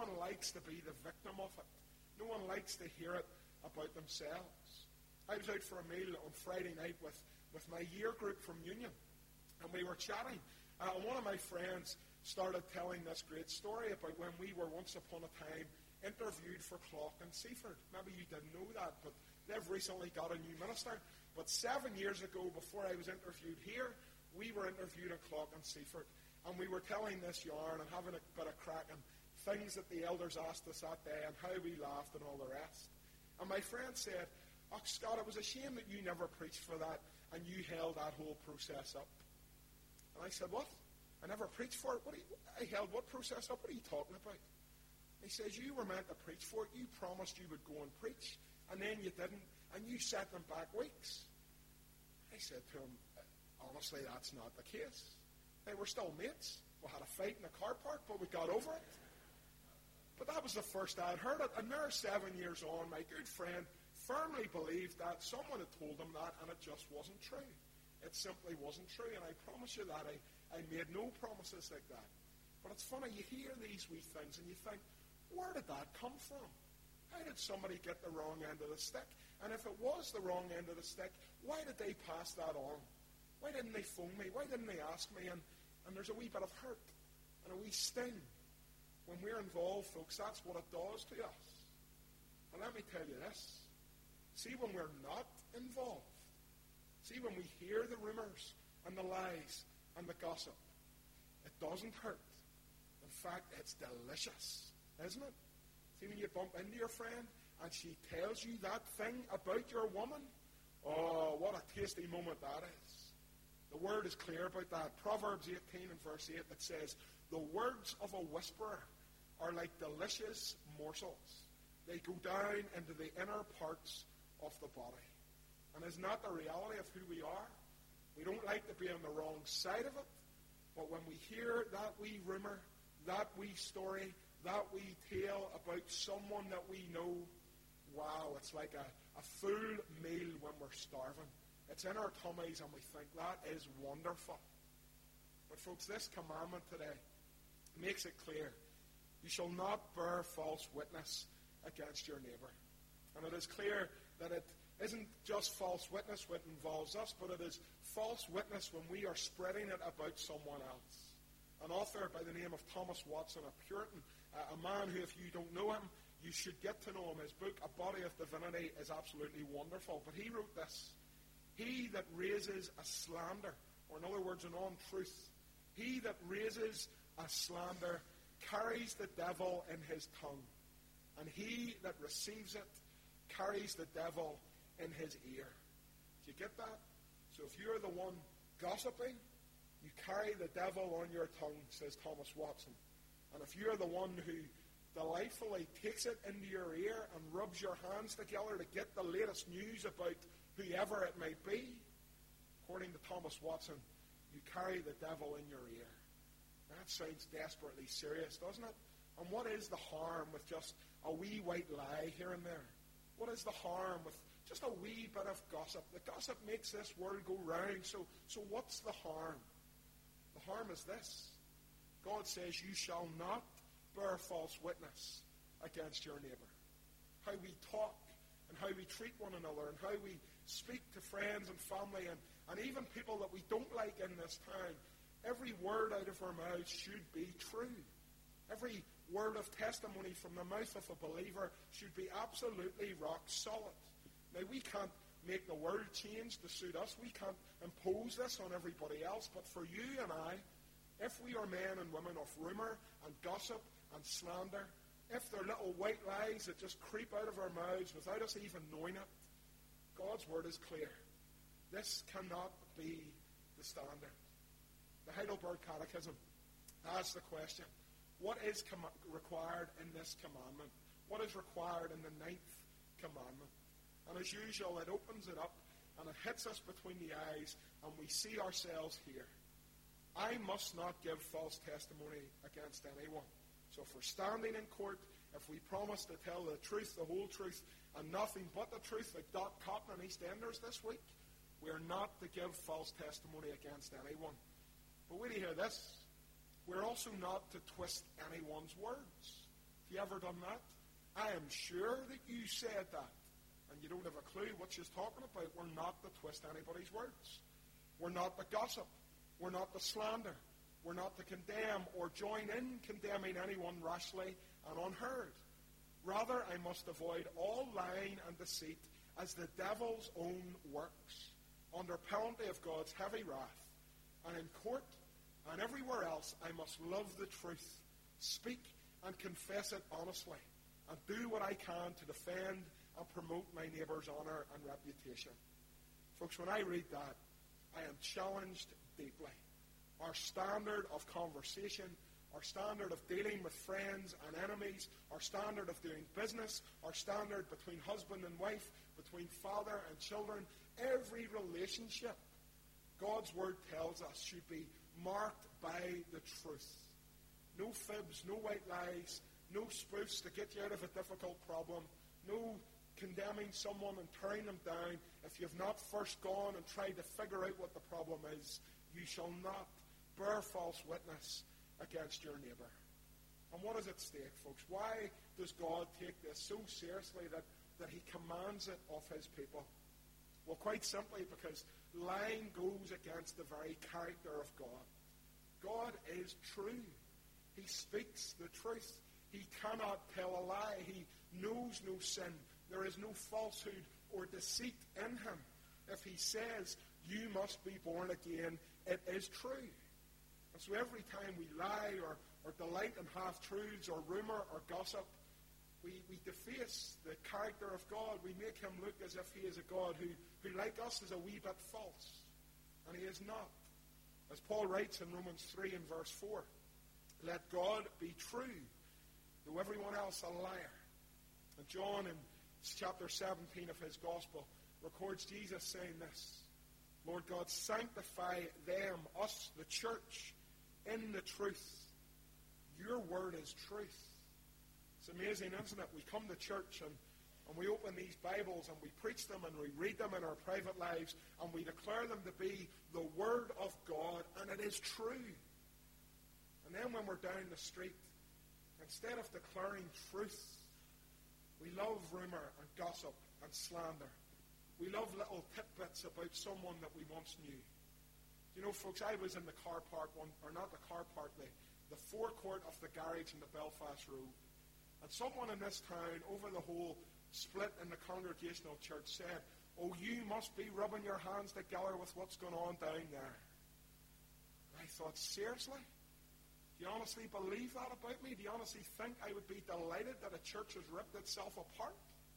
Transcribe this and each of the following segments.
one likes to be the victim of it. No one likes to hear it about themselves. I was out for a meal on Friday night with my year group from Union, and we were chatting. And one of my friends started telling this great story about when we were once upon a time interviewed for Clough and Seaford. Maybe you didn't know that, but they've recently got a new minister. But 7 years ago, before I was interviewed here, we were interviewed at Clough and Seaford. And we were telling this yarn and having a bit of crack and things that the elders asked us that day and how we laughed and all the rest. And my friend said, "Oh, Scott, it was a shame that you never preached for that and you held that whole process up." And I said, "What? I never preached for it? I held what process up? What are you talking about?" He says, "You were meant to preach for it. You promised you would go and preach, and then you didn't, and you set them back weeks." I said to him, "Honestly, that's not the case. They were still mates. We had a fight in the car park, but we got over it." But that was the first I'd heard it. And now, 7 years on, my good friend firmly believed that someone had told him that, and it just wasn't true. It simply wasn't true. And I promise you that I made no promises like that. But it's funny, you hear these wee things and you think, where did that come from? How did somebody get the wrong end of the stick? And if it was the wrong end of the stick, why did they pass that on? Why didn't they phone me? Why didn't they ask me? And there's a wee bit of hurt and a wee sting. When we're involved, folks, that's what it does to us. And let me tell you this. See, when we're not involved, see, when we hear the rumors and the lies and the gossip, it doesn't hurt. In fact, it's delicious, isn't it? See, when you bump into your friend and she tells you that thing about your woman, oh, what a tasty moment that is. The word is clear about that. Proverbs 18 and verse 8, it says, "The words of a whisperer are like delicious morsels. They go down into the inner parts of the body." And isn't that the reality of who we are? We don't like to be on the wrong side of it, but when we hear that wee rumor, that wee story, that wee tale about someone that we know, wow, it's like a full meal when we're starving. It's in our tummies and we think that is wonderful. But folks, this commandment today makes it clear. You shall not bear false witness against your neighbor. And it is clear that it isn't just false witness when it involves us, but it is false witness when we are spreading it about someone else. An author by the name of Thomas Watson, a Puritan, a man who, if you don't know him, you should get to know him. His book, A Body of Divinity, is absolutely wonderful. But he wrote this: "He that raises a slander," or in other words, an untruth, "he that raises a slander carries the devil in his tongue, and he that receives it carries the devil in his ear." Do you get that? So if you're the one gossiping, you carry the devil on your tongue, says Thomas Watson. And if you're the one who delightfully takes it into your ear and rubs your hands together to get the latest news about whoever it may be, according to Thomas Watson, you carry the devil in your ear. That sounds desperately serious, doesn't it? And what is the harm with just a wee white lie here and there? What is the harm with just a wee bit of gossip? The gossip makes this world go round. So what's the harm? The harm is this. God says you shall not bear false witness against your neighbor. How we talk and how we treat one another and how we speak to friends and family and even people that we don't like in this town, every word out of our mouths should be true. Every word of testimony from the mouth of a believer should be absolutely rock solid. Now, we can't make the world change to suit us. We can't impose this on everybody else. But for you and I, if we are men and women of rumor and gossip and slander, if they're little white lies that just creep out of our mouths without us even knowing it, God's word is clear. This cannot be the standard. The Heidelberg Catechism asks the question, what is required in this commandment? What is required in the 9th commandment? And as usual, it opens it up and it hits us between the eyes and we see ourselves here. I must not give false testimony against anyone. So if we're standing in court, if we promise to tell the truth, the whole truth, and nothing but the truth, like Dot Cotton and EastEnders this week, we are not to give false testimony against anyone. But wait to hear this. We're also not to twist anyone's words. you ever done that? I am sure that you said that, and you don't have a clue what she's talking about. We're not to twist anybody's words. We're not to gossip. We're not to slander. We're not to condemn or join in condemning anyone rashly and unheard. Rather, I must avoid all lying and deceit as the devil's own works, under penalty of God's heavy wrath. And in court and everywhere else, I must love the truth, speak and confess it honestly, and do what I can to defend and promote my neighbour's honour and reputation. Folks, when I read that, I am challenged deeply. Our standard of conversation, our standard of dealing with friends and enemies, our standard of doing business, our standard between husband and wife, between father and children, every relationship, God's Word tells us, should be marked by the truth. No fibs, no white lies, no spoofs to get you out of a difficult problem, no condemning someone and tearing them down. If you've not first gone and tried to figure out what the problem is, you shall not bear false witness against your neighbour. And what is at stake, folks? Why does God take this so seriously that he commands it of his people? Well, quite simply because lying goes against the very character of God. God is true. He speaks the truth. He cannot tell a lie. He knows no sin. There is no falsehood or deceit in him. If he says, you must be born again, it is true. And so every time we lie or delight in half-truths or rumor or gossip, we deface the character of God. We make him look as if he is a God who, like us, is a wee bit false. And he is not. As Paul writes in Romans 3 and verse 4, let God be true, though everyone else a liar. And John in chapter 17 of his gospel records Jesus saying this, Lord God, sanctify them, us, the church, in the truth. Your word is truth. It's amazing, isn't it? We come to church and we open these Bibles and we preach them and we read them in our private lives and we declare them to be the Word of God, and it is true. And then when we're down the street, instead of declaring truth, we love rumor and gossip and slander. We love little tidbits about someone that we once knew. You know, folks, I was in the car park, the forecourt of the garage in the Belfast Road. And someone in this town, over the whole split in the Congregational Church, said, oh, you must be rubbing your hands together with what's going on down there. And I thought, seriously? Do you honestly believe that about me? Do you honestly think I would be delighted that a church has ripped itself apart?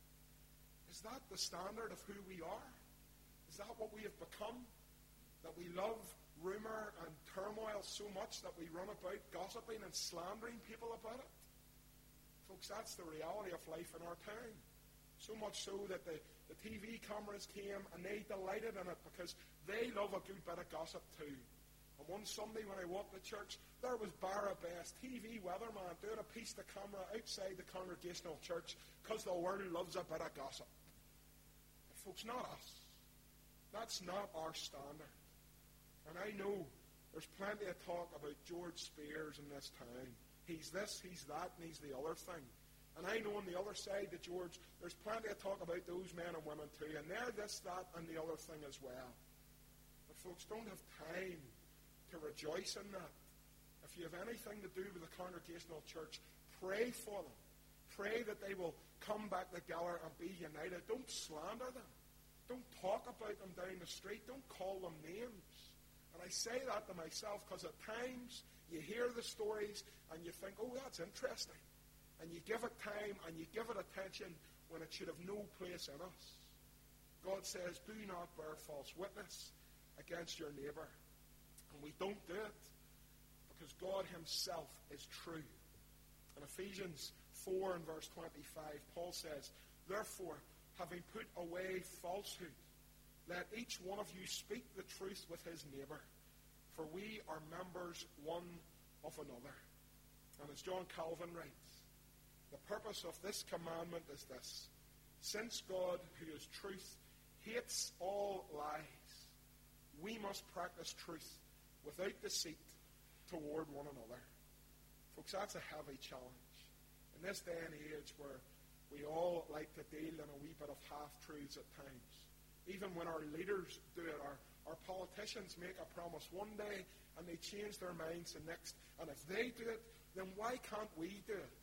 Is that the standard of who we are? Is that what we have become? That we love rumor and turmoil so much that we run about gossiping and slandering people about it? Folks, that's the reality of life in our town. So much so that the TV cameras came and they delighted in it because they love a good bit of gossip too. And one Sunday when I walked to church, there was Barra Best, TV weatherman, doing a piece to camera outside the Congregational Church because the world loves a bit of gossip. But folks, not us. That's not our standard. And I know there's plenty of talk about George Spears in this town. He's this, he's that, and he's the other thing. And I know on the other side of George, there's plenty of talk about those men and women too, and they're this, that, and the other thing as well. But folks, don't have time to rejoice in that. If you have anything to do with the Congregational Church, pray for them. Pray that they will come back together and be united. Don't slander them. Don't talk about them down the street. Don't call them names. And I say that to myself because at times you hear the stories and you think, oh, that's interesting. And you give it time and you give it attention when it should have no place in us. God says, do not bear false witness against your neighbor. And we don't do it because God himself is true. In Ephesians 4 and verse 25, Paul says, therefore, having put away falsehood, let each one of you speak the truth with his neighbor, for we are members one of another. And as John Calvin writes, the purpose of this commandment is this: since God, who is truth, hates all lies, we must practice truth without deceit toward one another. Folks, that's a heavy challenge. In this day and age where we all like to deal in a wee bit of half-truths at times. Even when our leaders do it, our politicians make a promise one day and they change their minds the next. And if they do it, then why can't we do it?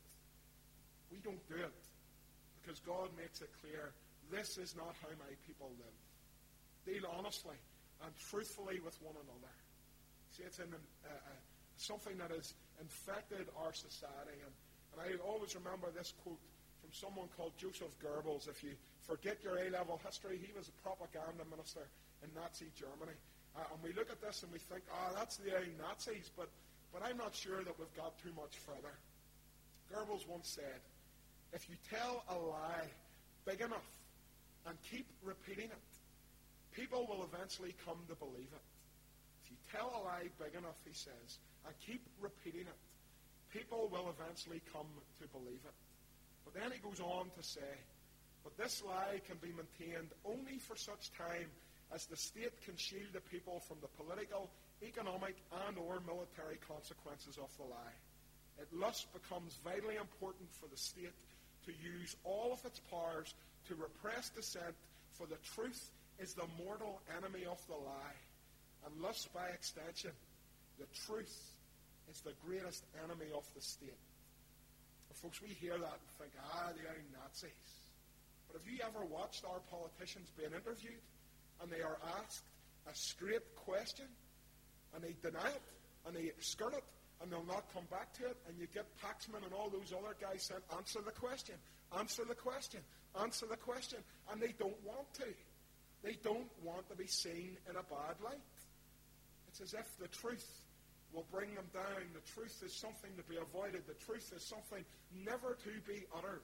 We don't do it because God makes it clear, this is not how my people live. Deal honestly and truthfully with one another. See, it's something that has infected our society. And I always remember this quote from someone called Joseph Goebbels. If you forget your A-level history, he was a propaganda minister in Nazi Germany. And we look at this and we think, that's the Nazis, but I'm not sure that we've got too much further. Goebbels once said, if you tell a lie big enough and keep repeating it, people will eventually come to believe it. If you tell a lie big enough, he says, and keep repeating it, people will eventually come to believe it. But then he goes on to say, but this lie can be maintained only for such time as the state can shield the people from the political, economic, and or military consequences of the lie. It thus becomes vitally important for the state to use all of its powers to repress dissent, for the truth is the mortal enemy of the lie. And thus, by extension, the truth is the greatest enemy of the state. Folks, we hear that and think, they are Nazis. But have you ever watched our politicians being interviewed and they are asked a straight question and they deny it and they skirt it and they'll not come back to it, and you get Paxman and all those other guys saying, answer the question, answer the question, answer the question, and they don't want to. They don't want to be seen in a bad light. It's as if the truth will bring them down. The truth is something to be avoided. The truth is something never to be uttered.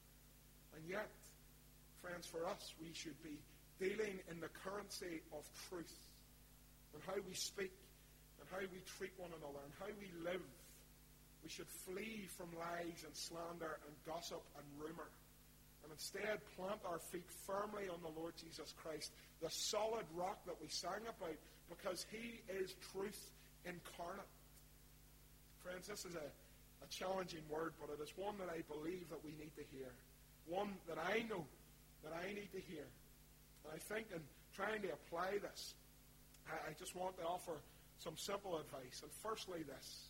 And yet, friends, for us, we should be dealing in the currency of truth and how we speak and how we treat one another and how we live. We should flee from lies and slander and gossip and rumor, and instead plant our feet firmly on the Lord Jesus Christ, the solid rock that we sang about, because he is truth incarnate. Friends, this is a challenging word, but it is one that I believe that we need to hear. One that I know that I need to hear. And I think in trying to apply this, I just want to offer some simple advice. And firstly this,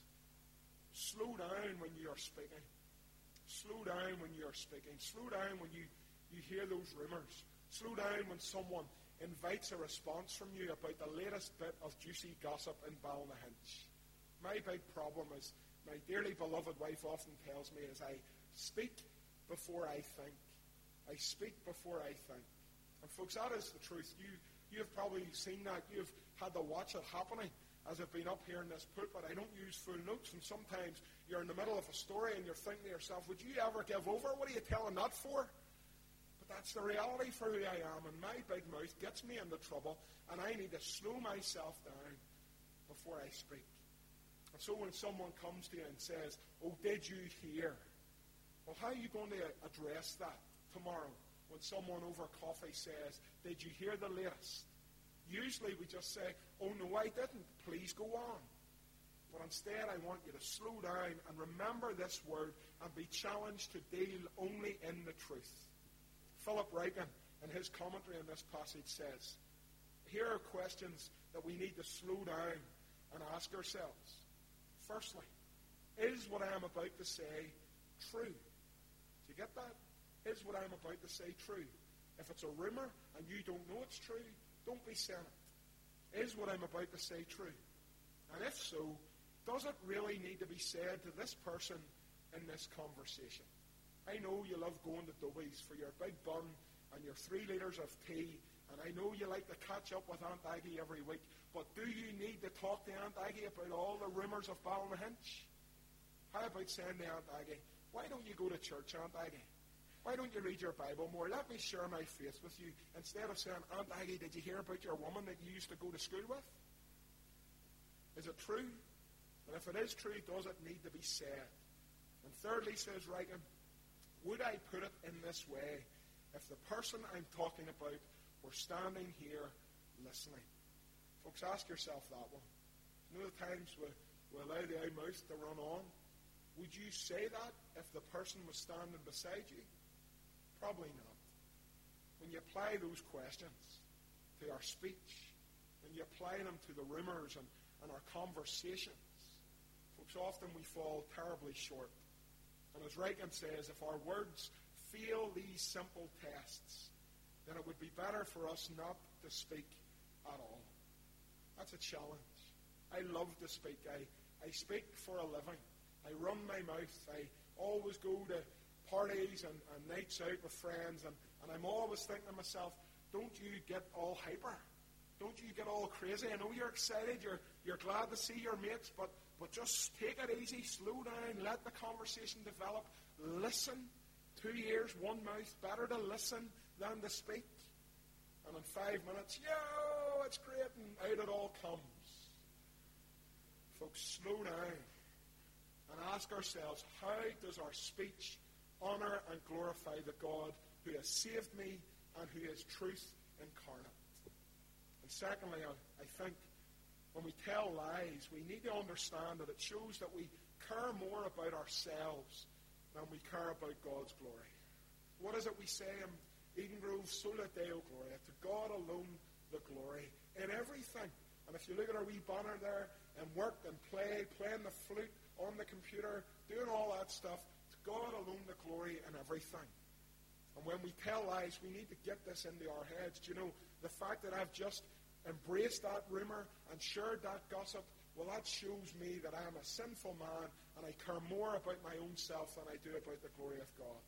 slow down when you are speaking. Slow down when you are speaking. Slow down when you hear those rumors. Slow down when someone invites a response from you about the latest bit of juicy gossip in Ballynahinch. My big problem is, my dearly beloved wife often tells me, is I speak before I think. I speak before I think. And folks, that is the truth. You have probably seen that. You've had to watch it happening as I've been up here in this pulpit. I don't use full notes, and sometimes you're in the middle of a story and you're thinking to yourself, would you ever give over? What are you telling that for? But that's the reality for who I am, and my big mouth gets me into trouble, and I need to slow myself down before I speak. And so when someone comes to you and says, oh, did you hear? Well, how are you going to address that tomorrow when someone over coffee says, did you hear the latest? Usually we just say, oh, no, I didn't. Please go on. But instead, I want you to slow down and remember this word and be challenged to deal only in the truth. Philip Ryken, in his commentary on this passage, says, here are questions that we need to slow down and ask ourselves. Firstly, is what I am about to say true? Do you get that? Is what I am about to say true? If it's a rumor and you don't know it's true, don't be saying it. Is what I'm about to say true? And if so, does it really need to be said to this person in this conversation? I know you love going to Dobies for your big bun and your 3 liters of tea, and I know you like to catch up with Aunt Aggie every week, but do you need to talk to Aunt Aggie about all the rumors of Ballynahinch? How about saying to Aunt Aggie, why don't you go to church, Aunt Aggie? Why don't you read your Bible more? Let me share my faith with you. Instead of saying, Aunt Aggie, did you hear about your woman that you used to go to school with? Is it true? And if it is true, does it need to be said? And thirdly, says Ryken, would I put it in this way if the person I'm talking about were standing here listening? Folks, ask yourself that one. You know the times we allow the old mouth to run on? Would you say that if the person was standing beside you? Probably not. When you apply those questions to our speech, when you apply them to the rumors and our conversations, folks, often we fall terribly short. And as Reagan says, if our words fail these simple tests, then it would be better for us not to speak at all. That's a challenge. I love to speak. I speak for a living. I run my mouth. I always go to parties and nights out with friends, and I'm always thinking to myself, don't you get all hyper? Don't you get all crazy? I know you're excited, you're glad to see your mates, but just take it easy, slow down, let the conversation develop. Listen. 2 ears, one mouth. Better to listen than to speak. And in 5 minutes, yo, it's great, and out it all comes. Folks, slow down and ask ourselves, how does our speech honor and glorify the God who has saved me and who is truth incarnate? And secondly, I think when we tell lies, we need to understand that it shows that we care more about ourselves than we care about God's glory. What is it we say in Eden Grove? Sola Deo Gloria. To God alone the glory in everything. And if you look at our wee banner there, and work and play, playing the flute on the computer, doing all that stuff, to God alone the glory in everything. And when we tell lies, we need to get this into our heads. Do you know, the fact that I've just embraced that rumor and shared that gossip, well, that shows me that I am a sinful man and I care more about my own self than I do about the glory of God.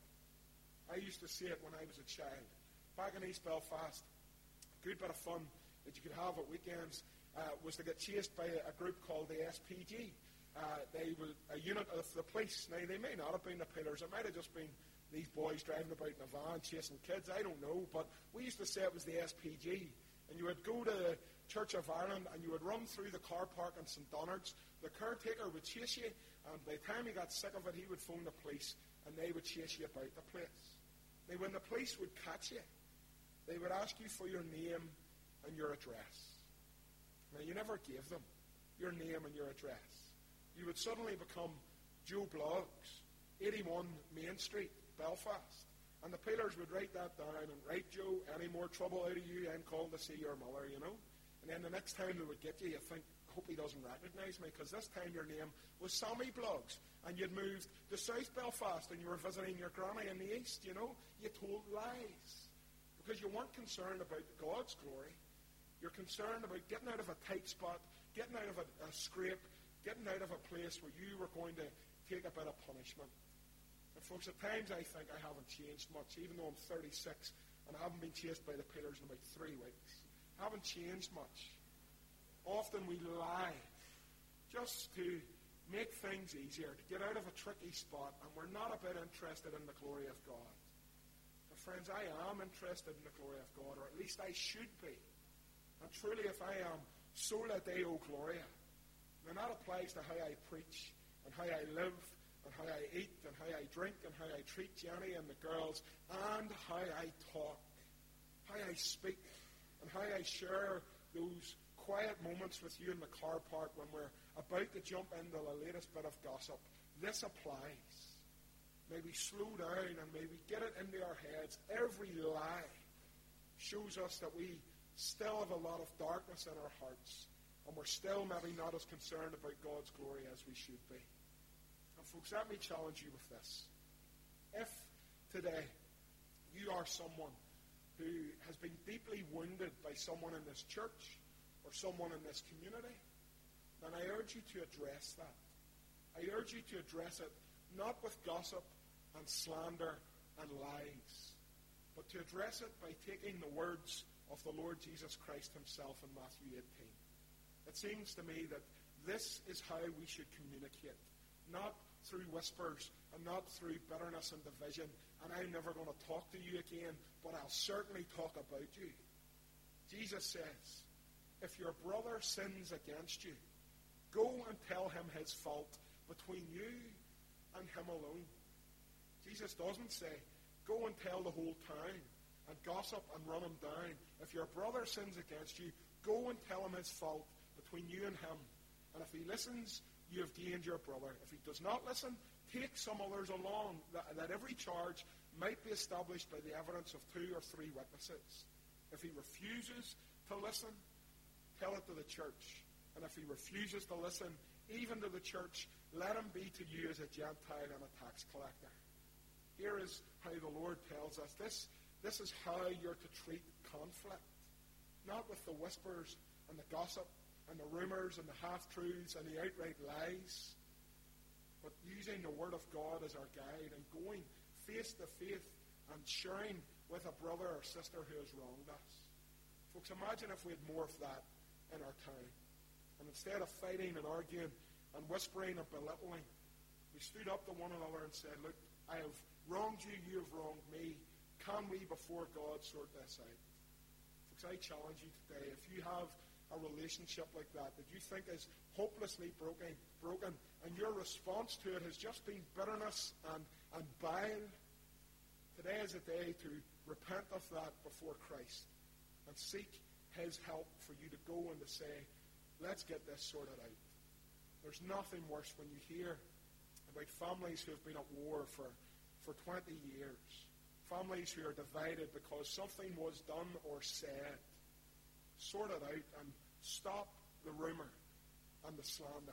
I used to say it when I was a child. Back in East Belfast, a good bit of fun that you could have at weekends was to get chased by a group called the SPG. They were a unit of the police. Now, they may not have been the pillars. It might have just been these boys driving about in a van chasing kids. I don't know. But we used to say it was the SPG. And you would go to the Church of Ireland and you would run through the car park in St. Donards. The caretaker would chase you, and by the time he got sick of it, he would phone the police and they would chase you about the place. Now, when the police would catch you, they would ask you for your name and your address. Now, you never gave them your name and your address. You would suddenly become Joe Bloggs, 81 Main Street, Belfast. And the pillars would write that down and write, Joe, any more trouble out of you, I'm calling to see your mother, you know. And then the next time they would get you, you think, hope he doesn't recognize me, because this time your name was Sammy Bloggs. And you'd moved to South Belfast and you were visiting your granny in the east, you know. You told lies because you weren't concerned about God's glory. You're concerned about getting out of a tight spot, getting out of a scrape, getting out of a place where you were going to take a bit of punishment. And folks, at times I think I haven't changed much, even though I'm 36 and I haven't been chased by the pillars in about 3 weeks. I haven't changed much. Often we lie just to make things easier, to get out of a tricky spot, and we're not a bit interested in the glory of God. But friends, I am interested in the glory of God, or at least I should be. And truly, if I am sola Deo Gloria, then that applies to how I preach and how I live and how I eat and how I drink and how I treat Jenny and the girls and how I talk, how I speak, and how I share those quiet moments with you in the car park when we're about to jump into the latest bit of gossip. This applies. May we slow down and may we get it into our heads. Every lie shows us that we still have a lot of darkness in our hearts, and we're still maybe not as concerned about God's glory as we should be. And folks, let me challenge you with this. If today you are someone who has been deeply wounded by someone in this church or someone in this community, then I urge you to address that. I urge you to address it not with gossip and slander and lies, but to address it by taking the words of the Lord Jesus Christ himself in Matthew 18. It seems to me that this is how we should communicate, not through whispers and not through bitterness and division, and I'm never going to talk to you again, but I'll certainly talk about you. Jesus says, if your brother sins against you, go and tell him his fault between you and him alone. Jesus doesn't say, go and tell the whole town and gossip and run him down. If your brother sins against you, go and tell him his fault between you and him. And if he listens, you have gained your brother. If he does not listen, take some others along, that every charge might be established by the evidence of 2 or 3 witnesses. If he refuses to listen, tell it to the church. And if he refuses to listen, even to the church, let him be to you as a Gentile and a tax collector. Here is how the Lord tells us. This is how you're to treat conflict. Not with the whispers and the gossip and the rumors and the half-truths and the outright lies, but using the Word of God as our guide and going face to face and sharing with a brother or sister who has wronged us. Folks, imagine if we had more of that in our town. And instead of fighting and arguing and whispering and belittling, we stood up to one another and said, look, I have wronged you, you have wronged me. Can we, before God, sort this out? Folks, I challenge you today, if you have a relationship like that you think is hopelessly broken, and your response to it has just been bitterness and bile, today is a day to repent of that before Christ and seek his help for you to go and to say, let's get this sorted out. There's nothing worse when you hear about families who have been at war for 20 years, families who are divided because something was done or said. Sort it out and stop the rumor and the slander.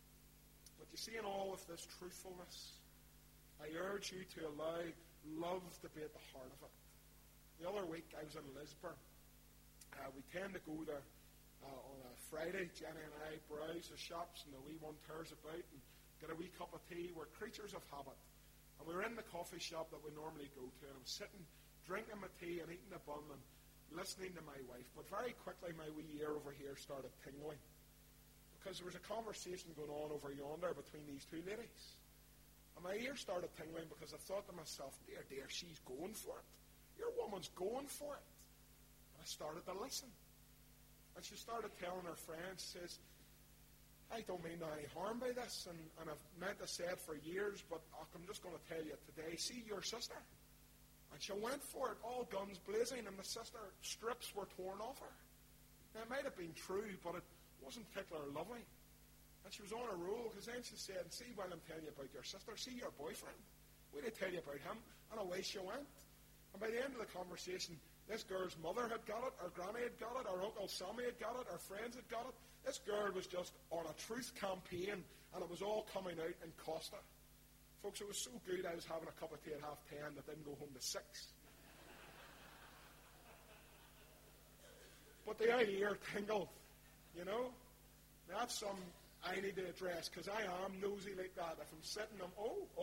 But you see, in all of this truthfulness, I urge you to allow love to be at the heart of it. The other week I was in Lisburn. We tend to go there on a Friday. Jenny and I browse the shops and the wee one tears about and get a wee cup of tea. We're creatures of habit. And we were in the coffee shop that we normally go to, and I'm sitting, drinking my tea and eating a bun and listening to my wife. But very quickly my wee ear over here started tingling, because there was a conversation going on over yonder between these two ladies. And my ear started tingling because I thought to myself, dear, she's going for it. Your woman's going for it. And I started to listen. And she started telling her friends, she says, I don't mean any harm by this, and I've meant to say it for years, but I'm just going to tell you today, see your sister. And she went for it, all guns blazing, and the sister strips were torn off her. Now, it might have been true, but it wasn't particularly lovely. And she was on a roll, because then she said, see, while I'm telling you about your sister, see your boyfriend. What did I tell you about him? And away she went. And by the end of the conversation, this girl's mother had got it, her granny had got it, her Uncle Sammy had got it, her friends had got it. This girl was just on a truth campaign, and it was all coming out in Costa. Folks, it was so good I was having a cup of tea at 10:30 that didn't go home to 6. But the eye ear tingled, you know. That's something I need to address, because I am nosy like that. If I'm sitting, I'm,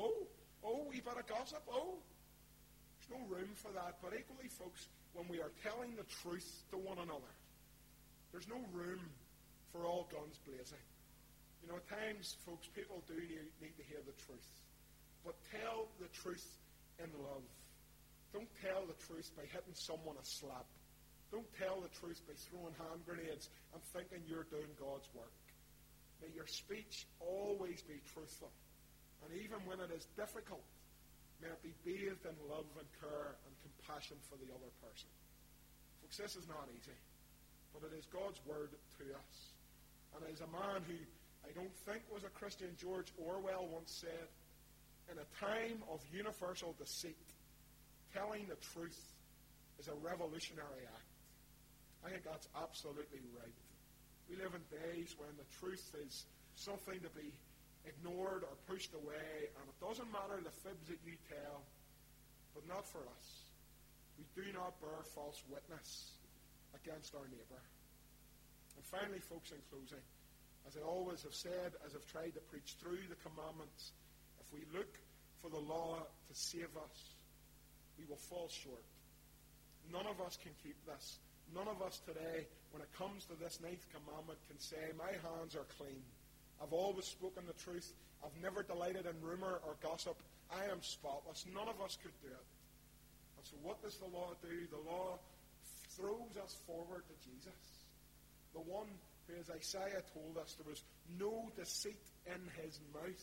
we better gossip, There's no room for that. But equally, folks, when we are telling the truth to one another, there's no room for all guns blazing. You know, at times, folks, people do need to hear the truth. But tell the truth in love. Don't tell the truth by hitting someone a slap. Don't tell the truth by throwing hand grenades and thinking you're doing God's work. May your speech always be truthful. And even when it is difficult, may it be bathed in love and care and compassion for the other person. Folks, this is not easy, but it is God's word to us. And as a man who I don't think was a Christian, George Orwell once said, in a time of universal deceit, telling the truth is a revolutionary act. I think that's absolutely right. We live in days when the truth is something to be ignored or pushed away, and it doesn't matter the fibs that you tell, but not for us. We do not bear false witness against our neighbor. And finally, folks, in closing, as I always have said, as I've tried to preach through the commandments, if we look for the law to save us, we will fall short. None of us can keep this. None of us today, when it comes to this 9th commandment, can say, my hands are clean. I've always spoken the truth. I've never delighted in rumor or gossip. I am spotless. None of us could do it. And so what does the law do? The law throws us forward to Jesus, the one who, as Isaiah told us, there was no deceit in his mouth.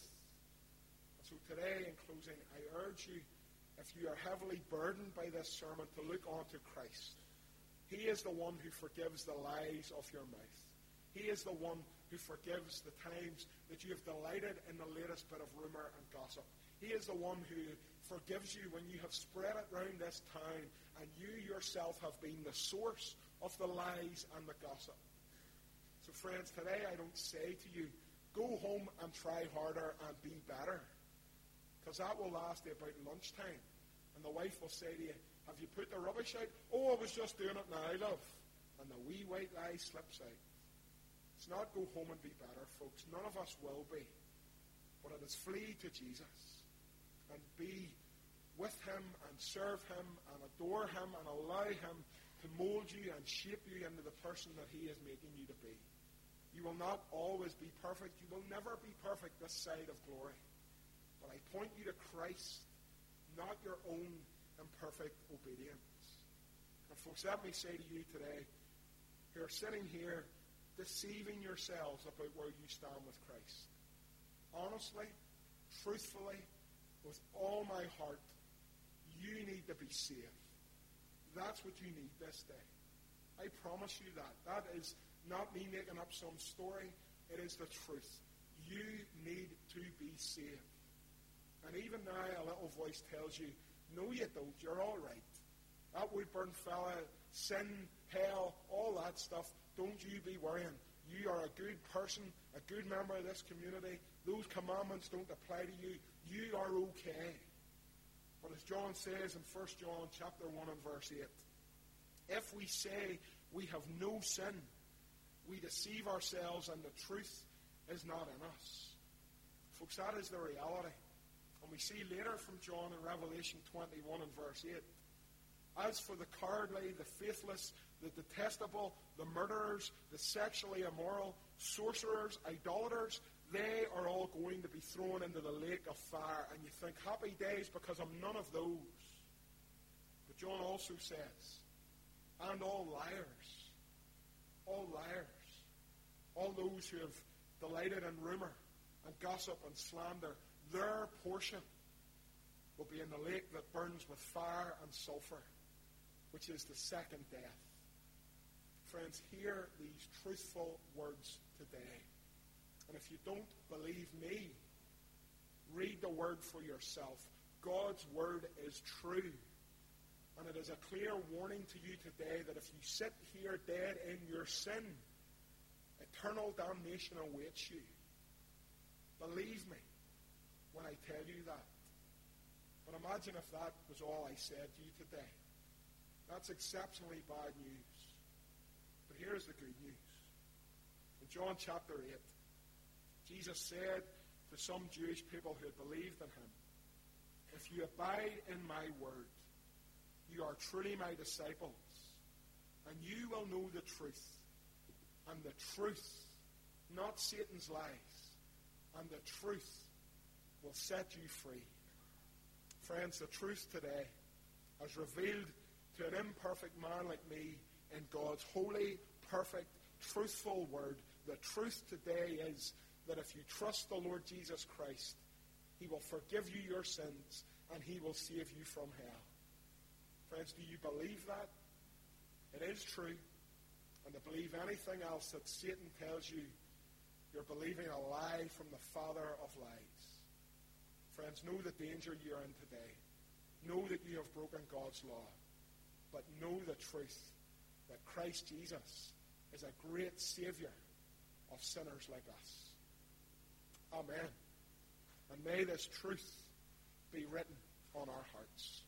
And so today, in closing, I urge you, if you are heavily burdened by this sermon, to look onto Christ. He is the one who forgives the lies of your mouth. He is the one who forgives the times that you have delighted in the latest bit of rumor and gossip. He is the one who forgives you when you have spread it round this town and you yourself have been the source of the lies and the gossip. So friends, today I don't say to you, go home and try harder and be better, because that will last you about lunchtime. And the wife will say to you, have you put the rubbish out? Oh, I was just doing it now, love. And the wee white lie slips out. It's not go home and be better, folks. None of us will be. But it is flee to Jesus and be with him and serve him and adore him and allow him to mold you and shape you into the person that he is making you to be. You will not always be perfect. You will never be perfect this side of glory. But I point you to Christ, not your own imperfect obedience. And folks, let me say to you today, who are sitting here deceiving yourselves about where you stand with Christ. Honestly, truthfully, with all my heart, you need to be saved. That's what you need this day. I promise you that. That is not me making up some story. It is the truth. You need to be saved. And even now, a little voice tells you, no, you don't. You're all right. That Woodburn fella, sin, hell, all that stuff, don't you be worrying. You are a good person, a good member of this community. Those commandments don't apply to you. You are okay. But as John says in 1 John chapter 1 and verse 8, if we say we have no sin, we deceive ourselves and the truth is not in us. Folks, that is the reality. And we see later from John in Revelation 21 and verse 8, as for the cowardly, the faithless, the detestable, the murderers, the sexually immoral, sorcerers, idolaters, they are all going to be thrown into the lake of fire. And you think, happy days, because I'm none of those. But John also says, and all liars, all those who have delighted in rumor and gossip and slander, their portion will be in the lake that burns with fire and sulfur, which is the second death. Friends, hear these truthful words today. And if you don't believe me, read the word for yourself. God's word is true. And it is a clear warning to you today that if you sit here dead in your sin, eternal damnation awaits you. Believe me when I tell you that. But imagine if that was all I said to you today. That's exceptionally bad news. But here's the good news. In John chapter 8, Jesus said to some Jewish people who had believed in him, if you abide in my word, you are truly my disciples, and you will know the truth. And the truth, not Satan's lies, and the truth will set you free. Friends, the truth today, as revealed to an imperfect man like me in God's holy, perfect, truthful word, the truth today is that if you trust the Lord Jesus Christ, he will forgive you your sins and he will save you from hell. Friends, do you believe that? It is true. And to believe anything else that Satan tells you, you're believing a lie from the father of lies. Friends, know the danger you're in today. Know that you have broken God's law. But know the truth that Christ Jesus is a great Savior of sinners like us. Amen. And may this truth be written on our hearts.